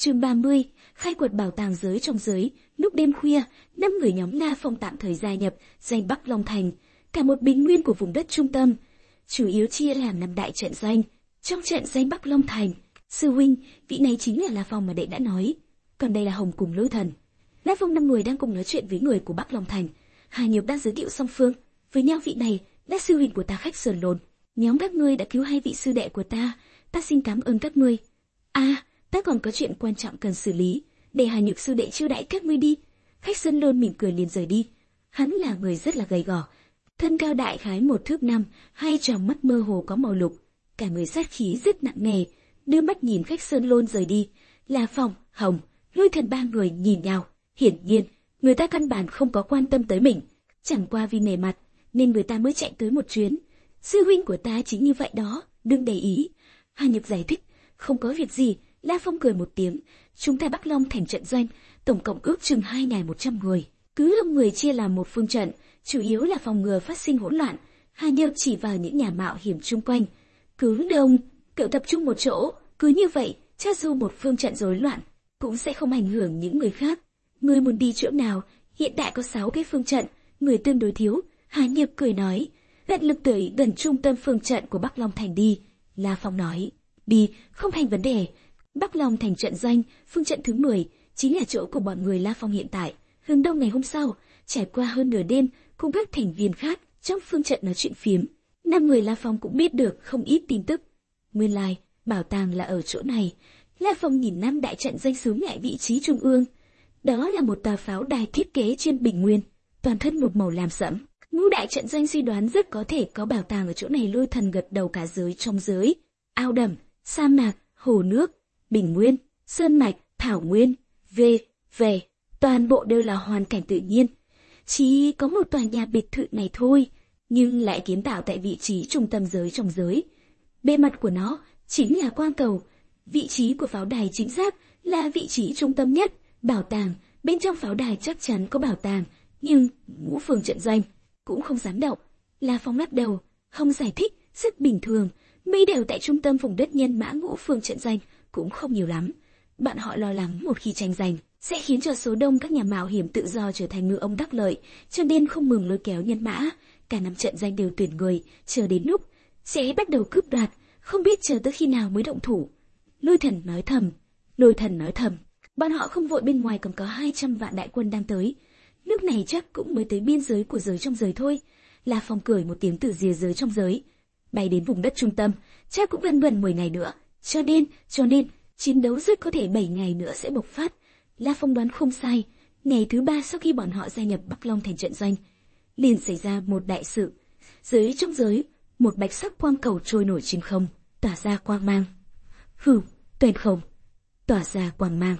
Chương 30, khai quật bảo tàng giới trong giới. Lúc đêm khuya, 5 người nhóm La Phong tạm thời gia nhập danh Bắc Long Thành, cả một bình nguyên của vùng đất trung tâm, chủ yếu chia làm 5 đại trận doanh. Trong trận danh Bắc Long Thành, sư huynh, vị này chính là La Phong mà đệ đã nói. Còn đây là Hồng cùng Lôi Thần. La Phong 5 người đang cùng nói chuyện với người của Bắc Long Thành. Hà Nhược đang giới thiệu song phương với nhau. Vị này là sư huynh của ta, Khách Sơn Lôn. Nhóm các ngươi đã cứu 2 vị sư đệ của ta xin cảm ơn các ngươi. Ta còn có chuyện quan trọng cần xử lý, để Hà Nhược sư đệ chiêu đãi các ngươi đi. Khách Sơn Lôn mỉm cười liền rời đi. Hắn là người rất là gầy gò, thân cao đại khái 1 thước 5, hai tròng mắt mơ hồ có màu lục, cả người sát khí rất nặng nề. Đưa mắt nhìn Khách Sơn Lôn rời đi, La Phong, Hồng, Lôi Thần 3 người nhìn nhau. Hiển nhiên, người ta căn bản không có quan tâm tới mình, chẳng qua vì nể mặt nên người ta mới chạy tới một chuyến. Sư huynh của ta chính như vậy đó, đừng để ý. Hà Nhược giải thích, không có việc gì. La Phong cười một tiếng, chúng ta Bắc Long Thành trận doanh, tổng cộng ước chừng 2.100 người, cứ 5 người chia làm một phương trận, chủ yếu là phòng ngừa phát sinh hỗn loạn. Hà Nhược chỉ vào những nhà mạo hiểm chung quanh, cứ đông, cậu tập trung một chỗ, cứ như vậy, cho dù một phương trận rối loạn, cũng sẽ không ảnh hưởng những người khác. Ngươi muốn đi chỗ nào? Hiện tại có 6 cái phương trận, người tương đối thiếu. Hà Nhược cười nói, đặt lực tới gần trung tâm phương trận của Bắc Long Thành đi. La Phong nói, đi, không thành vấn đề. Bắc Long Thành trận doanh, phương trận thứ 10, chính là chỗ của bọn người La Phong hiện tại. Hướng đông ngày hôm sau, trải qua hơn nửa đêm, cùng các thành viên khác trong phương trận nói chuyện phiếm, 5 người La Phong cũng biết được không ít tin tức. Nguyên lai, bảo tàng là ở chỗ này. La Phong nhìn 5 đại trận danh xướng lại vị trí trung ương. Đó là một tòa pháo đài thiết kế trên bình nguyên, toàn thân một màu lam sẫm. Ngũ đại trận doanh suy đoán rất có thể có bảo tàng ở chỗ này. Lôi Thần gật đầu. Cả giới trong giới, ao đầm, sa mạc, hồ nước, bình nguyên, sơn mạch, thảo nguyên, về, toàn bộ đều là hoàn cảnh tự nhiên. Chỉ có một tòa nhà biệt thự này thôi, nhưng lại kiến tạo tại vị trí trung tâm giới trong giới. Bề mặt của nó chính là quang cầu. Vị trí của pháo đài chính xác là vị trí trung tâm nhất. Bảo tàng, bên trong pháo đài chắc chắn có bảo tàng, nhưng ngũ phương trận doanh cũng không dám động. La Phong lắc đầu, không giải thích, rất bình thường. Mấy đều tại trung tâm vùng đất nhân mã, ngũ phương trận doanh cũng không nhiều lắm. Bạn họ lo lắng một khi tranh giành sẽ khiến cho số đông các nhà mạo hiểm tự do trở thành ngư ông đắc lợi, cho nên không mừng lôi kéo nhân mã. Cả 5 trận danh đều tuyển người, chờ đến lúc sẽ bắt đầu cướp đoạt, không biết chờ tới khi nào mới động thủ. Lôi Thần nói thầm, bọn họ không vội, bên ngoài còn có 200 vạn đại quân đang tới. Lúc này chắc cũng mới tới biên giới của giới trong giới thôi. La Phong cười một tiếng, từ rìa giới trong giới bay đến vùng đất trung tâm, chắc cũng gần 10 ngày nữa. Cho nên chiến đấu rất có thể 7 ngày nữa sẽ bộc phát. La Phong đoán không sai, ngày thứ 3 sau khi bọn họ gia nhập Bắc Long Thành trận doanh, liền xảy ra một đại sự. Giới trong giới, một bạch sắc quang cầu trôi nổi trên không, tỏa ra quang mang. Tuyển không, tỏa ra quang mang.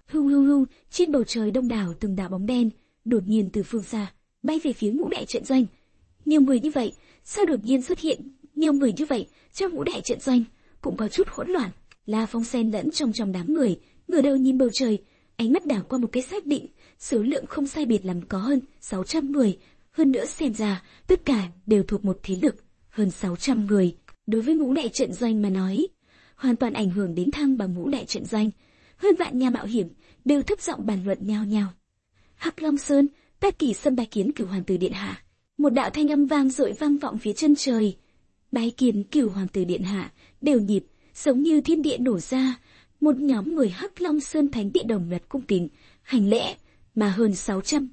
Trên bầu trời đông đảo từng đạo bóng đen đột nhiên từ phương xa bay về phía ngũ đại trận doanh. Nhiều người như vậy, sao đột nhiên xuất hiện nhiều người như vậy trong ngũ đại trận doanh? Cũng có chút hỗn loạn. La Phong xen lẫn trong đám người, ngửa đầu nhìn bầu trời, ánh mắt đảo qua một cái xác định, số lượng không sai biệt lắm có hơn 600 người. Hơn nữa xem ra tất cả đều thuộc một thế lực. Hơn 600 người đối với ngũ đại trận doanh mà nói, hoàn toàn ảnh hưởng đến thăng bằng ngũ đại trận doanh. Hơn vạn nhà mạo hiểm đều thấp giọng bàn luận nhau nhau. Hắc Long Sơn, Bát Kỳ Sâm bái kiến Cửu Hoàng tử điện hạ. Một đạo thanh âm vang dội vang vọng phía chân trời. Bái kiến Cửu Hoàng tử điện hạ, đều nhịp giống như thiên địa nổ ra. Một nhóm người Hắc Long Sơn thánh địa đồng loạt cung kính hành lễ, mà hơn 600.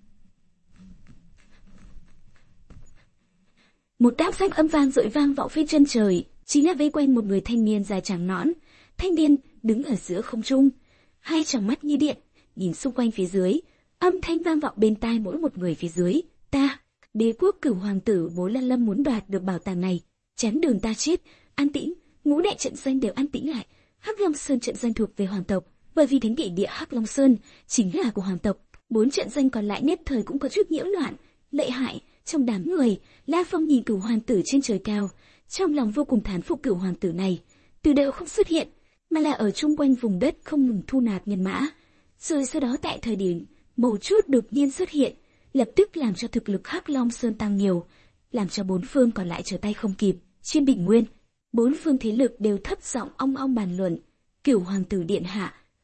Một đáp sách âm vang dội vang vọng phía chân trời, chính là vây quanh một người thanh niên dài trắng nõn. Thanh niên đứng ở giữa không trung, hai tròng mắt như điện nhìn xung quanh phía dưới, âm thanh vang vọng bên tai mỗi một người phía dưới. Ta, Đế quốc Cửu Hoàng tử Bố Lan Lâm muốn đoạt được bảo tàng này, chắn đường ta chết. An tĩnh, ngũ đại trận doanh đều an tĩnh lại. Hắc Long Sơn trận doanh thuộc về hoàng tộc, bởi vì thánh địa địa Hắc Long Sơn chính là của hoàng tộc. 4 trận doanh còn lại nhất thời cũng có chút nhiễu loạn, lợi hại. Trong đám người, La Phong nhìn Cửu Hoàng tử trên trời cao, trong lòng vô cùng thán phục. Cửu Hoàng tử này từ đầu không xuất hiện, mà là ở chung quanh vùng đất không ngừng thu nạp nhân mã, rồi sau đó tại thời điểm một chút đột nhiên xuất hiện, lập tức làm cho thực lực Hắc Long Sơn tăng nhiều, làm cho 4 phương còn lại trở tay không kịp. Trên bình nguyên, 4 phương thế lực đều thấp giọng ong ong bàn luận. Cửu Hoàng tử điện hạ,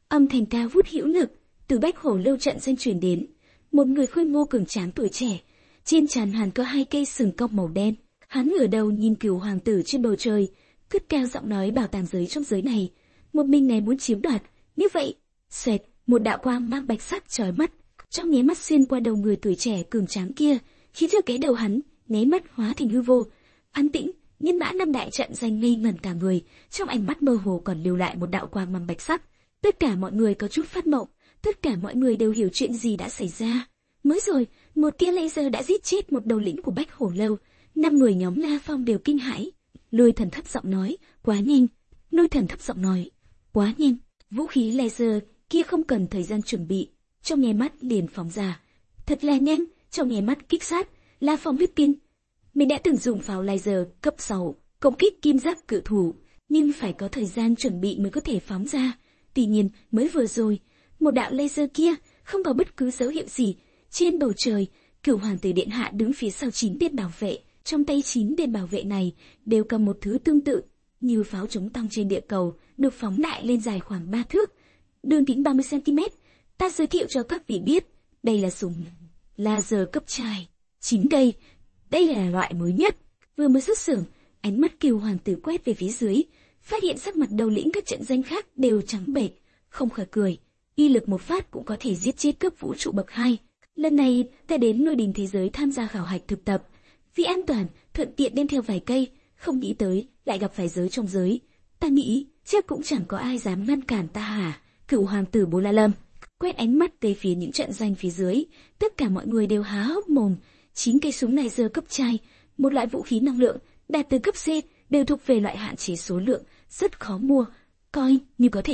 Âm thanh cao vút hữu lực từ Bách Hổ Lâu trận danh truyền đến. Một người khôi ngô cường tráng tuổi trẻ, trên trán hắn có 2 cây sừng cong màu đen. Hắn ngửa đầu nhìn Cửu hoàng tử trên bầu trời, cất cao giọng nói bảo tàng giới trong giới này, một mình này muốn chiếm đoạt. Như vậy, xoẹt, một đạo quang mang bạch sắc chói mắt, trong nháy mắt xuyên qua đầu người tuổi trẻ cường tráng kia, khiến cho cái đầu hắn nháy mắt hóa thành hư vô. An tĩnh, Nhân Mã năm đại trận danh ngây ngẩn cả người, trong ánh mắt mơ hồ còn lưu lại một đạo quang mang bạch sắc. Tất cả mọi người có chút phát mộng, tất cả mọi người đều hiểu chuyện gì đã xảy ra. Mới rồi, một tia laser đã giết chết một đầu lĩnh của Bách Hổ Lâu. 5 người nhóm La Phong đều kinh hãi. Lôi Thần thấp giọng nói, quá nhanh. Lôi Thần thấp giọng nói, quá nhanh. Vũ khí laser kia không cần thời gian chuẩn bị, trong nháy mắt liền phóng ra. Thật là nhanh, trong nháy mắt kích sát. La Phong biết kinh. Mình đã từng dùng pháo laser cấp 6 công kích kim giáp cự thủ, nhưng phải có thời gian chuẩn bị mới có thể phóng ra. Tuy nhiên, mới vừa rồi, một đạo laser kia không có bất cứ dấu hiệu gì. Trên bầu trời, Cửu hoàng tử điện hạ đứng phía sau 9 tên bảo vệ, trong tay 9 tên bảo vệ này đều cầm một thứ tương tự như pháo chống tăng trên địa cầu, được phóng đại lên dài khoảng 3 thước, đường kính 30 cm. Ta giới thiệu cho các vị biết, đây là súng laser cấp chai 9 cây. Đây là loại mới nhất, vừa mới xuất xưởng. Ánh mắt Cửu hoàng tử quét về phía dưới, phát hiện sắc mặt đầu lĩnh các trận danh khác đều trắng bệch, không khỏi cười. Y lực một phát cũng có thể giết chết cấp vũ trụ bậc 2. Lần này ta đến Lôi Đình thế giới tham gia khảo hạch thực tập, vì an toàn thuận tiện đem theo vài cây, không nghĩ tới lại gặp phải giới trong giới. Ta nghĩ chắc cũng chẳng có ai dám ngăn cản ta hả? Cửu hoàng tử Bố La Lâm quét ánh mắt về phía những trận danh phía dưới, tất cả mọi người đều há hốc mồm. 9 cây súng laser cấp chai, một loại vũ khí năng lượng đạt từ cấp C, đều thuộc về loại hạn chế số lượng, rất khó mua, coi như có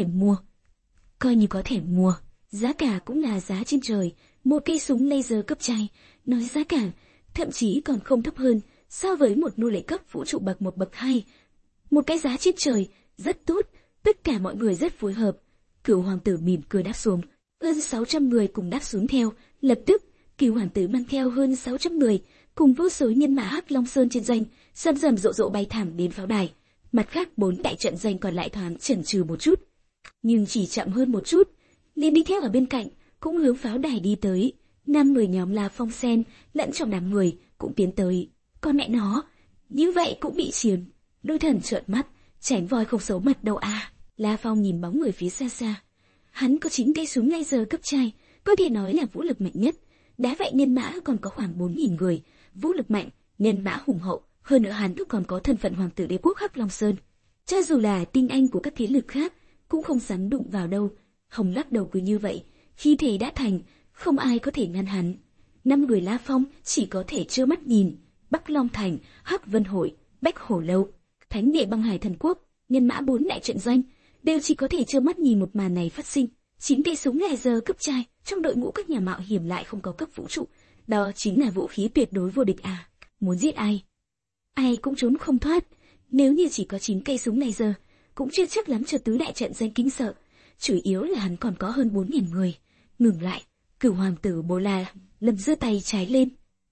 thể mua. Giá cả cũng là giá trên trời. Một cây súng laser cấp chai, nói giá cả, thậm chí còn không thấp hơn so với một nô lệ cấp vũ trụ bậc 1 bậc 2. Một cái giá trên trời, rất tốt, tất cả mọi người rất phối hợp. Cửu hoàng tử mỉm cười đáp xuống, hơn 600 người cùng đáp xuống theo. Lập tức, Cửu hoàng tử mang theo hơn 600 người, cùng vô số nhân mã Hắc Long Sơn trên danh, rầm rầm rộ rộ bay thẳng đến pháo đài. Mặt khác 4 đại trận danh còn lại thoáng chần chừ một chút, nhưng chỉ chậm hơn một chút, liền đi theo ở bên cạnh, cũng hướng pháo đài đi tới. 5 người nhóm La Phong xen lẫn trong đám người cũng tiến tới. Con mẹ nó, như vậy cũng bị chiến. Lôi Thần trợn mắt, tránh voi không xấu mặt đâu à. La Phong nhìn bóng người phía xa xa. Hắn có 9 cây súng laser cấp chai, có thể nói là vũ lực mạnh nhất. Đá vậy nhân mã còn có khoảng 4.000 người, vũ lực mạnh, nhân mã hùng hậu. Hơn nữa hắn còn có thân phận hoàng tử đế quốc Hắc Long Sơn. Cho dù là tinh anh của các thế lực khác, cũng không dám đụng vào đâu. Hồng lắc đầu cứ như vậy, khi thể đã thành, không ai có thể ngăn hắn. 5 người La Phong chỉ có thể trơ mắt nhìn. Bắc Long Thành, Hắc Vân Hội, Bách Hổ Lâu, Thánh Địa Băng Hải Thần Quốc, nhân mã 4 đại trận doanh đều chỉ có thể trơ mắt nhìn một màn này phát sinh. 9 cây súng laser cấp chai, trong đội ngũ các nhà mạo hiểm lại không có cấp vũ trụ. Đó chính là vũ khí tuyệt đối vô địch à? Muốn giết ai, ai cũng trốn không thoát. Nếu như chỉ có 9 cây súng laser, cũng chưa chắc lắm cho tứ đại trận danh kinh sợ. Chủ yếu là hắn còn có hơn 4.000 người. Ngừng lại, Cửu hoàng tử Bố La Lâm giơ tay trái lên.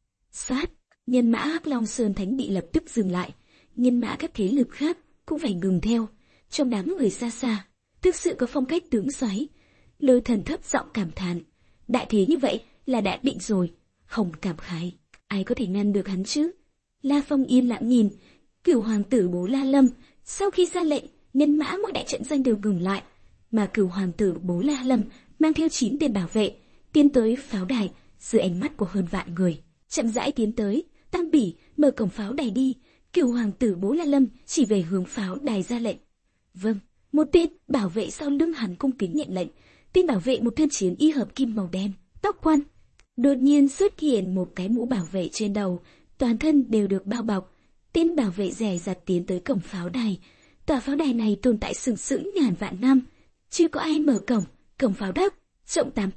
Sát, nhân mã Hắc Long Sơn Thánh Địa lập tức dừng lại. Nhân mã các thế lực khác cũng phải ngừng theo. Trong đám người xa xa, thực sự có phong cách tướng xoáy. Lôi Thần thấp giọng cảm thán, đại thế như vậy là đã định rồi. Không cảm khái, ai có thể ngăn được hắn chứ? La Phong yên lặng nhìn. Cửu hoàng tử Bố La Lâm sau khi ra lệnh, nhân mã mỗi đại trận danh đều ngừng lại, mà Cửu hoàng tử Bố La Lâm mang theo 9 tên bảo vệ tiến tới pháo đài dưới ánh mắt của hơn vạn người, chậm rãi tiến tới. Tam Bỉ, mở cổng pháo đài đi. Cửu hoàng tử Bố La Lâm chỉ về hướng pháo đài ra lệnh. Vâng. Một tên bảo vệ sau lưng hắn cung kính nhận lệnh. Tên bảo vệ một thân chiến y hợp kim màu đen, tóc quan. Đột nhiên xuất hiện một cái mũ bảo vệ trên đầu, toàn thân đều được bao bọc. Tên bảo vệ dè dặt tiến tới cổng pháo đài. Tòa pháo đài này tồn tại sừng sững ngàn vạn năm, chưa có ai mở cổng. Cổng pháo đất rộng 8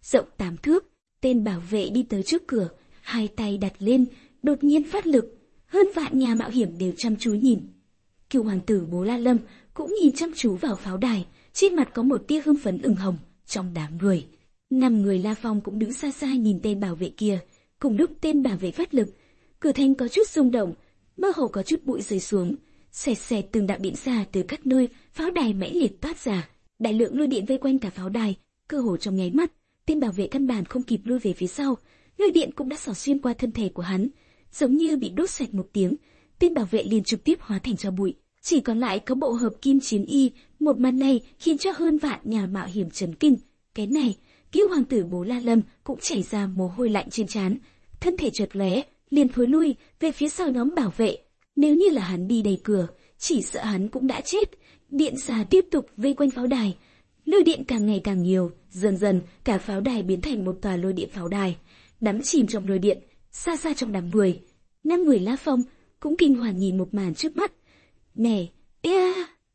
thước. Tên bảo vệ đi tới trước cửa, hai tay đặt lên, đột nhiên phát lực. Hơn vạn nhà mạo hiểm đều chăm chú nhìn. Cửu hoàng tử Bố La Lâm cũng nhìn chăm chú vào pháo đài, trên mặt có một tia hưng phấn ửng hồng. Trong đám người, 5 người La Phong cũng đứng xa xa nhìn tên bảo vệ kia. Cùng lúc tên bảo vệ phát lực, cửa thành có chút rung động, mơ hồ có chút bụi rơi xuống, xẹt xẹt từng đạo điện ra từ các nơi pháo đài mãnh liệt toát ra. Đại lượng lôi điện vây quanh cả pháo đài, cơ hồ trong nháy mắt, tên bảo vệ căn bản không kịp lui về phía sau, lôi điện cũng đã xỏ xuyên qua thân thể của hắn, giống như bị đốt sạch một tiếng, tên bảo vệ liền trực tiếp hóa thành tro bụi, chỉ còn lại có bộ hợp kim chiến y. Một màn này khiến cho hơn vạn nhà mạo hiểm chấn kinh. Cái này, Cửu hoàng tử Bố La Lâm cũng chảy ra mồ hôi lạnh trên trán, thân thể chợt lóe, liền thối lui về phía sau nhóm bảo vệ. Nếu như là hắn đi đầy cửa, chỉ sợ hắn cũng đã chết. Điện xà tiếp tục vây quanh pháo đài, lôi điện càng ngày càng nhiều, dần dần cả pháo đài biến thành một tòa lôi điện pháo đài, đắm chìm trong lôi điện. Xa xa trong đám người, 5 người La Phong cũng kinh hoàng nhìn một màn trước mắt. Nè,